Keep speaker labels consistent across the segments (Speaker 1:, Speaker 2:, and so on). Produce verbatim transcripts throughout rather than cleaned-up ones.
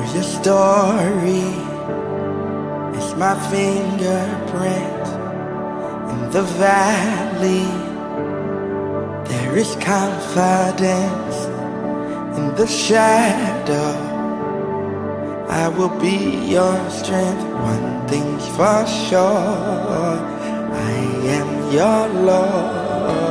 Speaker 1: Your story is my fingerprint in the valley. There is confidence in the shadow. I will be your strength. One thing's for sure, I am your Lord.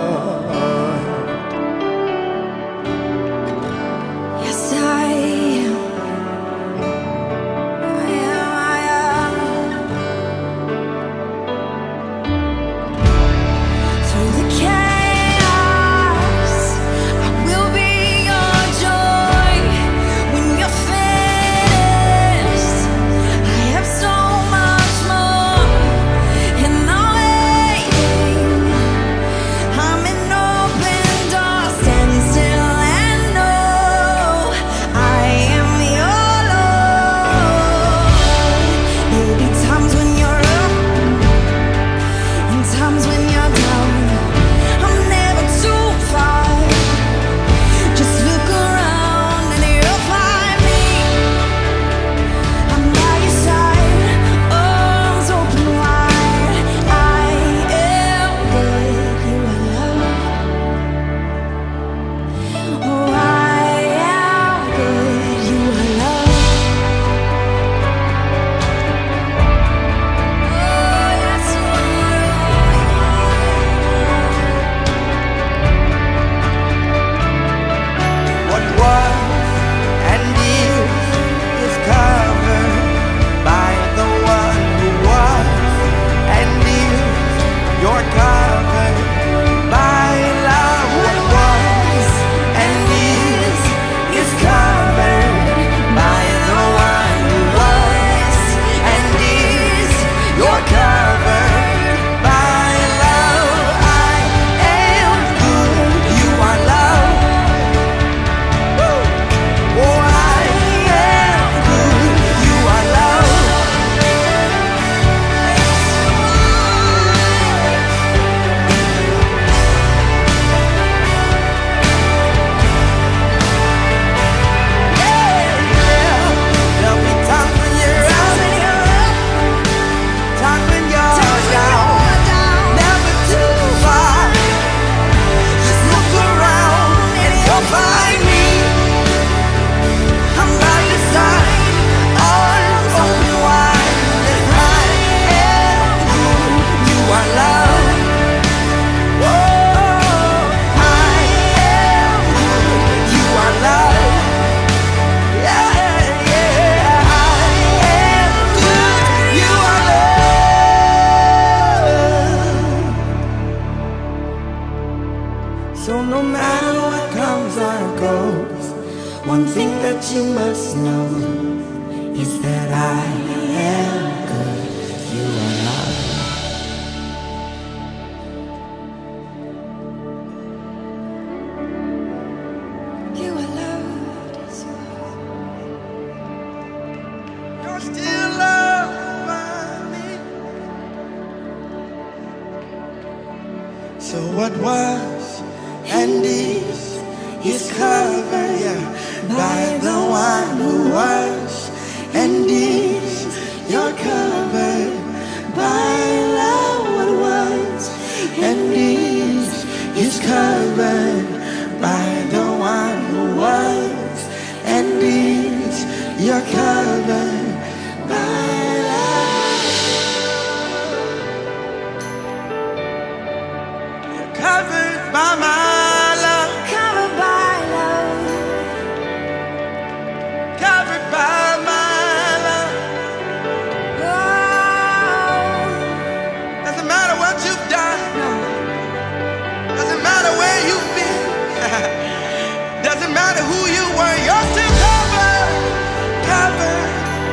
Speaker 1: So no matter what comes or goes, one thing that you must know is that I am good. You are loved. You are loved as well. You're still loved by me. So what was and is, is covered, yeah, by the one who was and is. You're covered by love. What was and is, is covered by the one who was and is. You're covered by love. You're covered by my Doesn't matter who you were, you're still covered, covered.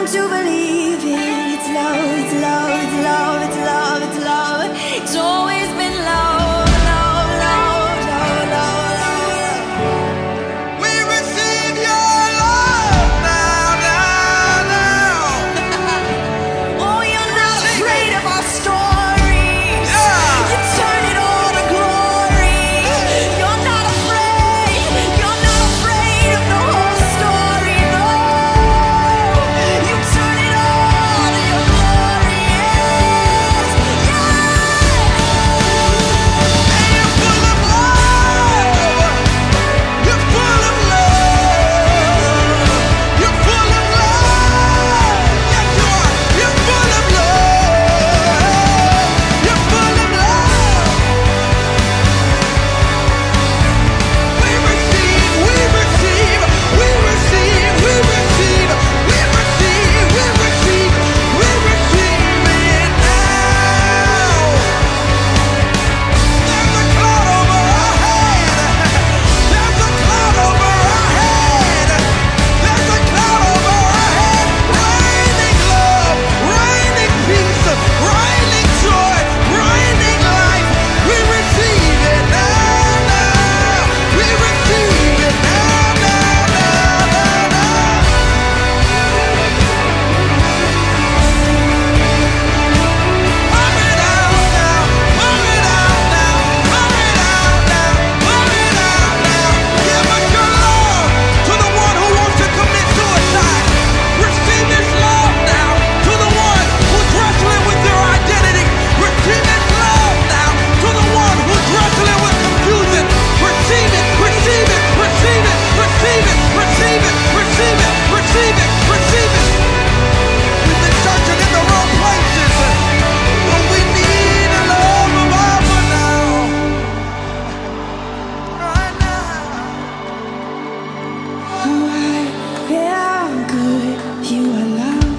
Speaker 1: come to believe it. It's love, it's love, it's love, it's love, it's love. It's always been love, love, love, love, love, love. We receive your love now, now, now. Oh, you're not afraid of our stories. Yeah. You turn it all to glory. You're not afraid. You're not afraid of the whole story. No. You turn it all to your glory. Yes. Yeah. And you're full of love. You're full of love. You're full of love. Yes, you are. You're full of love. You're full of love. We receive, we receive, we receive, we receive, we receive, we receive, we receive it now. There's a cloud over our head. There's a cloud over our head. There's a cloud over our head. Raining love, raining peace, raining joy, raining life. We receive it now, now. We receive it now, now, now, now, now. Pour it out now, pour it out now, pour it out now, pour it out now. Give us your love to the one who wants to commit suicide. Receive this love now to the one who's wrestling with their identity. Receive this love now to the one who's wrestling with confusion. Receive it, receive it, receive it, receive it, receive it, receive it, receive it, receive it. We've been searching in the wrong places, but we need the love of Abba now, right now. Oh, I am good, you are love.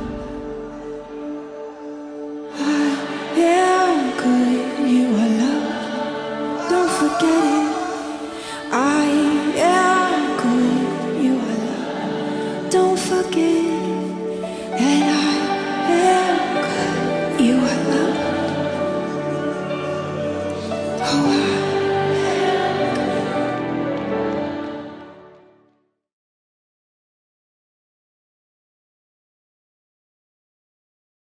Speaker 1: I am good, you are love. Don't forget it. I am good, you are love. Don't forget